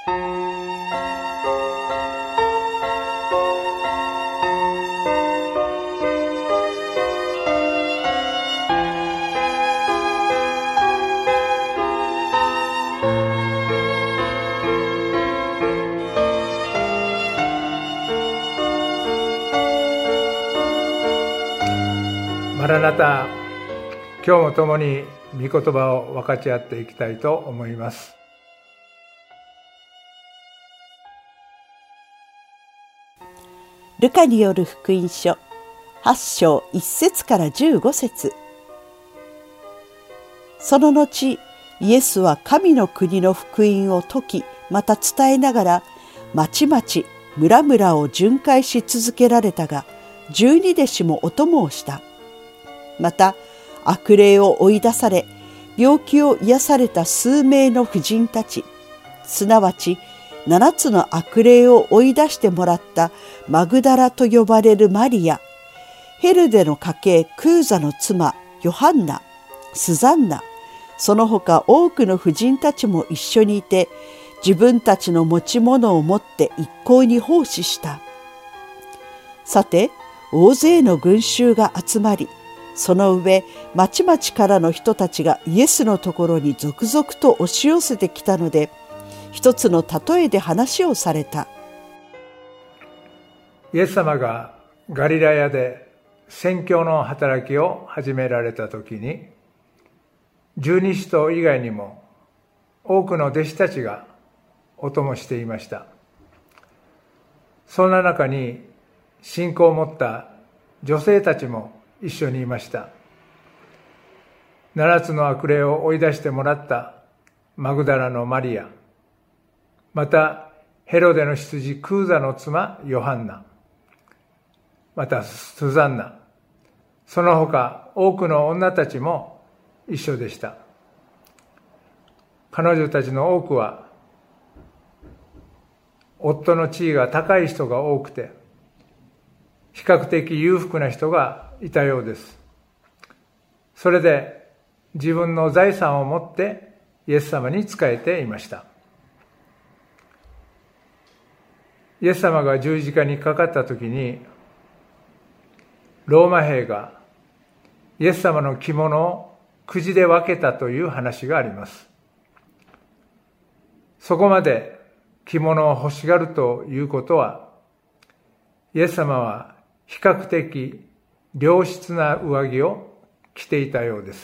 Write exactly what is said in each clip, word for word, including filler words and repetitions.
マラナタ、今日も共に御言葉を分かち合っていきたいと思います。 ルカによる福音書はち章いち節からじゅうご節。その後、イエスは神の国の福音を説き、また伝えながら、町々、村々を巡回し続けられたが、十二弟子もお供をした。また悪霊を追い出され病気を癒された数名の婦人たち、すなわち七つの悪霊を追い出してもらったマグダラと呼ばれるマリア、ヘルデの家系クーザの妻ヨハンナ、スザンナ、その他多くの婦人たちも一緒にいて、自分たちの持ち物を持って一向に奉仕した。さて大勢の群衆が集まり、その上町々からの人たちがイエスのところに続々と押し寄せてきたので、一つの例えで話をされた。 イエス様がガリラヤで宣教の働きを始められた時に、十二使徒以外にも多くの弟子たちがお供していました。そんな中に信仰を持った女性たちも一緒にいました。七つの悪霊を追い出してもらったマグダラのマリア、またヘロデの執事クーザの妻ヨハンナ、またスザンナ、その他多くの女たちも一緒でした。彼女たちの多くは夫の地位が高い人が多くて、比較的裕福な人がいたようです。それで自分の財産を持ってイエス様に仕えていました。イエス様が十字架にかかった時に、ローマ兵がイエス様の着物をくじで分けたという話があります。そこまで着物を欲しがるということは、イエス様は比較的良質な上着を着ていたようです。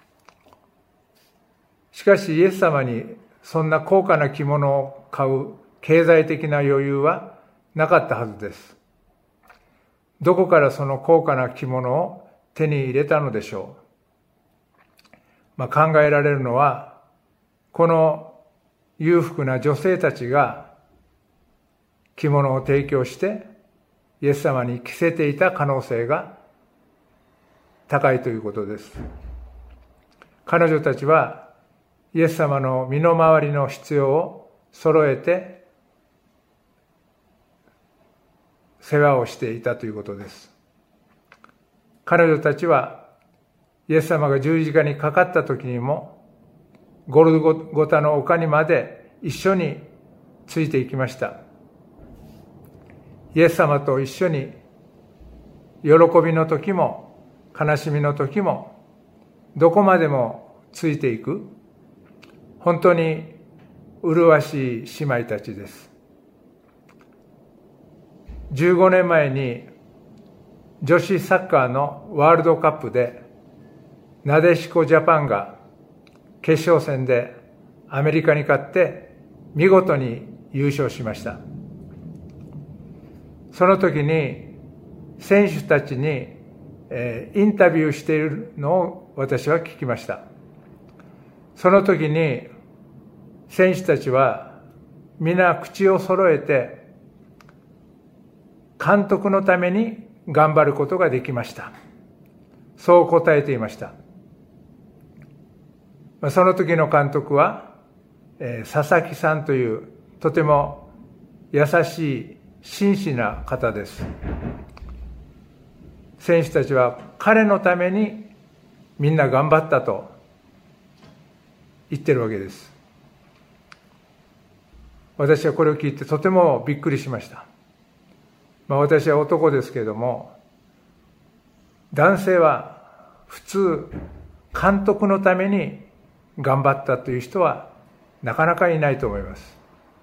しかしイエス様にそんな高価な着物を買う経済的な余裕はなかったはずです。どこからその高価な着物を手に入れたのでしょう。まあ、考えられるのは、この裕福な女性たちが着物を提供してイエス様に着せていた可能性が高いということです。彼女たちはイエス様の身の回りの必要を揃えて世話をしていたということです。彼女たちはイエス様が十字架にかかった時にもゴルゴタの丘にまで一緒についていきました。イエス様と一緒に喜びの時も悲しみの時もどこまでもついていく、本当に麗しい姉妹たちです。じゅうごねんまえに女子サッカーのワールドカップでなでしこジャパンが決勝戦でアメリカに勝って見事に優勝しました。その時に選手たちに、えー、インタビューしているのを私は聞きました。その時に選手たちは皆口を揃えて監督のために頑張ることができました。そう答えていました。その時の監督は、えー、佐々木さんというとても優しい真摯な方です。選手たちは彼のためにみんな頑張ったと言ってるわけです。 私はこれを聞いてとてもびっくりしました。まあ、私は男ですけれども、男性は普通監督のために頑張ったという人はなかなかいないと思います。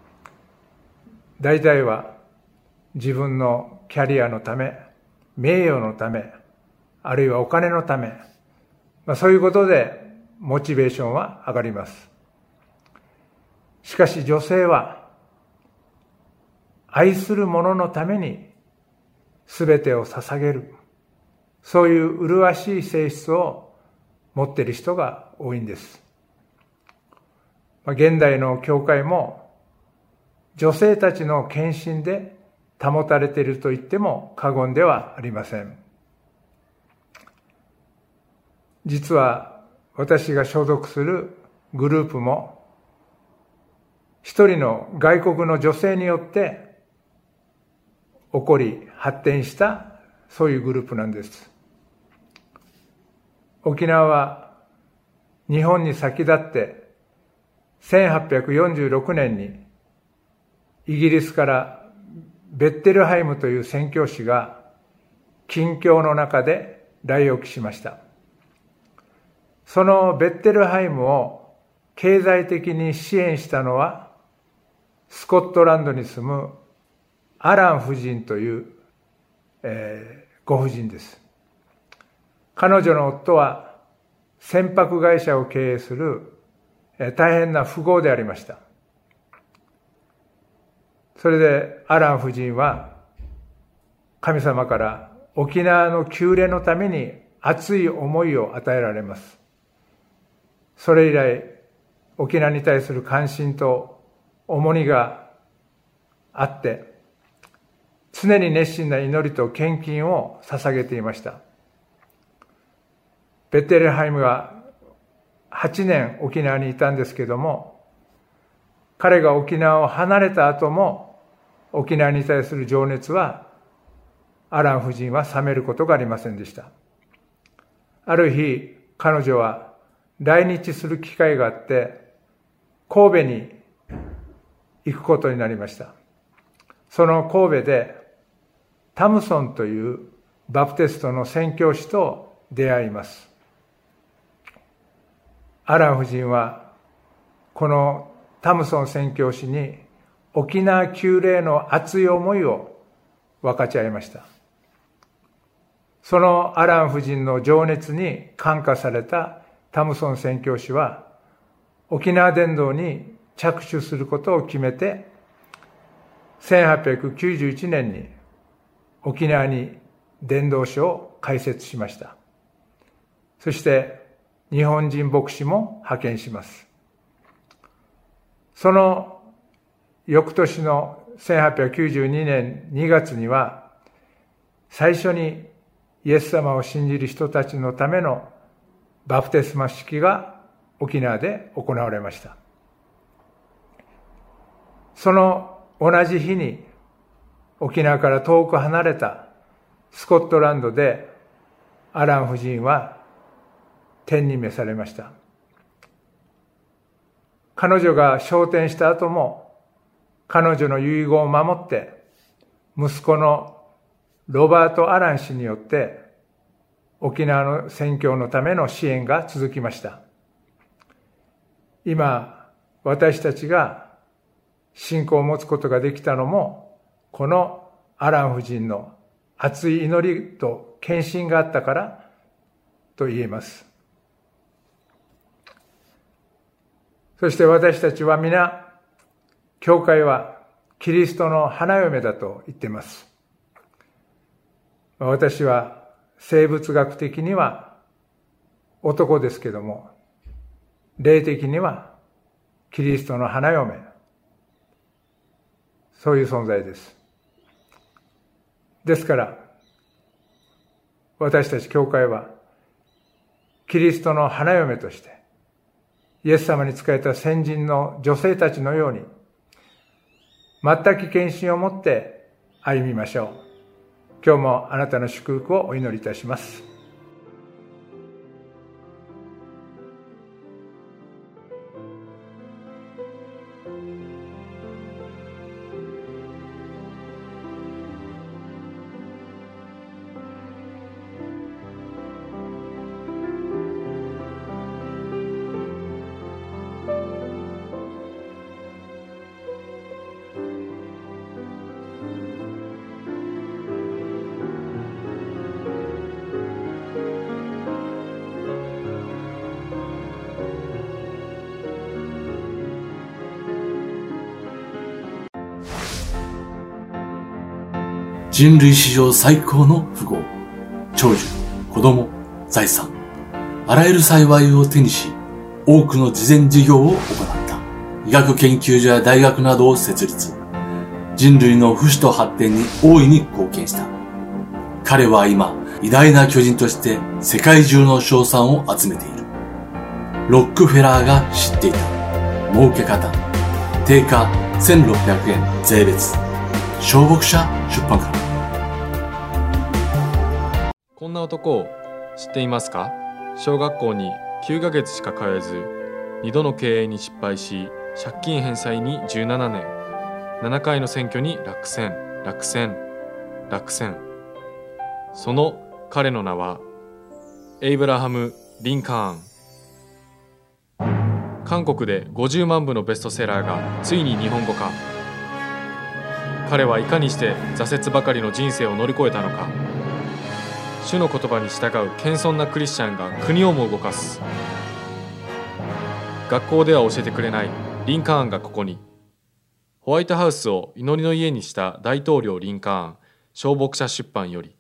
大体は自分のキャリアのため、名誉のため、あるいはお金のため、まあ、そういうことでモチベーションは上がります。しかし女性は愛する者のために全てを捧げる、そういう麗しい性質を持っている人が多いんです。まあ、現代の教会も女性たちの献身で保たれていると言っても過言ではありません。実は私が所属するグループも一人の外国の女性によって起こり発展したそういうグループなんです。沖縄は日本に先立ってせんはっぴゃくよんじゅうろくねんにイギリスからベッテルハイムという宣教師が禁教の中で来沖しました。そのベッテルハイムを経済的に支援したのはスコットランドに住むアラン夫人という、えー、ご婦人です。彼女の夫は船舶会社を経営する、えー、大変な富豪でありました。それでアラン夫人は神様から沖縄の旧礼のために熱い思いを与えられます。それ以来沖縄に対する関心と重荷があって常に熱心な祈りと献金を捧げていました。ベッテルハイムははちねん沖縄にいたんですけども、彼が沖縄を離れた後も沖縄に対する情熱はアラン夫人は冷めることがありませんでした。ある日彼女は来日する機会があって神戸に行くことになりました。その神戸でタムソンというバプテストの宣教師と出会います。アラン夫人はこのタムソン宣教師に沖縄旧礼の熱い思いを分かち合いました。そのアラン夫人の情熱に感化されたタムソン宣教師は沖縄伝道に着手することを決めてせんはっぴゃくきゅうじゅういちねんに沖縄に伝道所を開設しました。そして日本人牧師も派遣します。その翌年のせんはっぴゃくきゅうじゅうにねんにがつには最初にイエス様を信じる人たちのためのバプテスマ式が沖縄で行われました。その同じ日に沖縄から遠く離れたスコットランドでアラン夫人は天に召されました。彼女が昇天した後も彼女の遺言を守って息子のロバート・アラン氏によって沖縄の宣教のための支援が続きました。今私たちが信仰を持つことができたのもこのアラン夫人の熱い祈りと献身があったからと言えます。そして私たちは皆教会はキリストの花嫁だと言っています。私は生物学的には男ですけども、霊的にはキリストの花嫁、そういう存在です。ですから私たち教会はキリストの花嫁としてイエス様に仕えた先人の女性たちのように全く献身を持って歩みましょう。今日もあなたの祝福をお祈りいたします。 人類史上最高の富豪、長寿、子供、財産、あらゆる幸いを手にし、多くの慈善事業を行った。医学研究所や大学などを設立。人類の不死と発展に大いに貢献した。彼は今、偉大な巨人として世界中の称賛を集めている。ロックフェラーが知っていた。儲け方。定価せんろっぴゃくえん税別。小牧社出版から。 こんな男を知っていますか？小学校にきゅうかげつしか通えず、にどの経営に失敗し、借金返済にじゅうななねん、ななかいの選挙に落選、落選、落選。その彼の名は、エイブラハム・リンカーン。韓国でごじゅうまんぶのベストセラーがついに日本語化。彼はいかにして挫折ばかりの人生を乗り越えたのか。主の言葉に従う謙遜なクリスチャンが国をも動かす。学校では教えてくれないリンカーンがここに。ホワイトハウスを祈りの家にした大統領リンカーン、小牧社出版より。